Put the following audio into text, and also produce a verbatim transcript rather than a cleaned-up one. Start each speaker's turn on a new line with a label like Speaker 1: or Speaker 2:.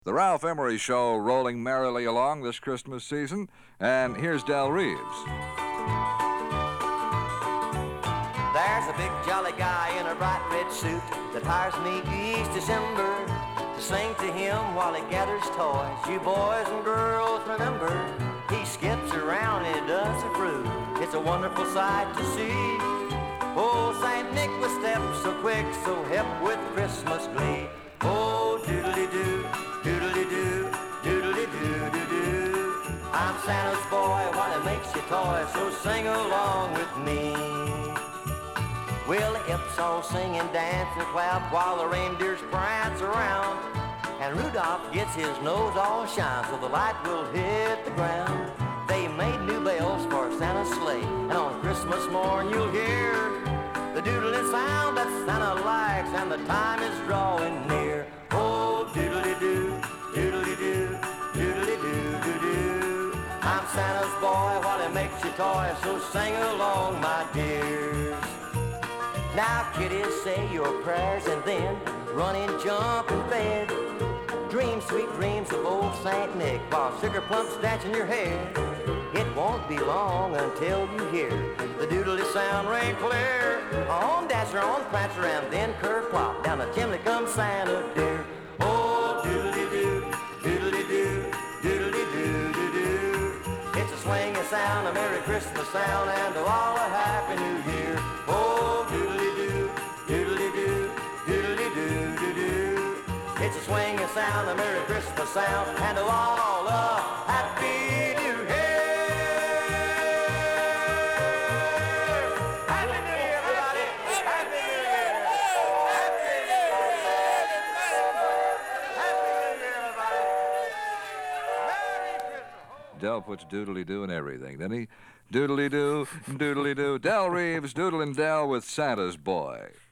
Speaker 1: The Ralph Emery Show rolling merrily along this Christmas season, and here's Del Reeves.
Speaker 2: There's a big jolly guy in a bright red suit that hires me each December to sing to him while he gathers toys. You boys and girls remember, he skips around and he does the fruit. It's a wonderful sight to see. Oh, Saint Nick with steps so quick, so hip with Christmas glee. Oh, doodly-doo, doodly-doo, doodly-doo-doo-doo. I'm Santa's boy while he makes you toys, so sing along with me. Well, the imps all sing and dance and clap while the reindeers prance around. And Rudolph gets his nose all shine so the light will hit the ground. They made new bells for Santa's sleigh, and on Christmas morn you'll hear the doodling sound that Santa likes, and the time is drawing near. Oh, doodly-doo, doodly-doo, doodly-doo-doo-doo. I'm Santa's boy while he makes you toys, so sing along, my dears. Now, kiddies, say your prayers and then run and jump in bed. Dream sweet dreams of old Saint Nick while sugar plumps dance in your head. It won't be long until you hear the doodly sound ring clear. On Dasher, on Prancer, and then curve plop down the chimney comes Santa dear. Oh, doodly-doo, doodly-doo, doodly-doo-doo-doo. It's a swinging sound, a Merry Christmas sound, and a all a Happy New Year. Oh, doodly-doo, doodly-doo, doodly-doo-doo-doo. It's a swinging sound, a Merry Christmas sound, and a all a Happy New Year.
Speaker 1: Del puts doodly-doo in everything, doesn't he? Doodly-doo, doodly-doo. Del Reeves, doodling Del with Santa's boy.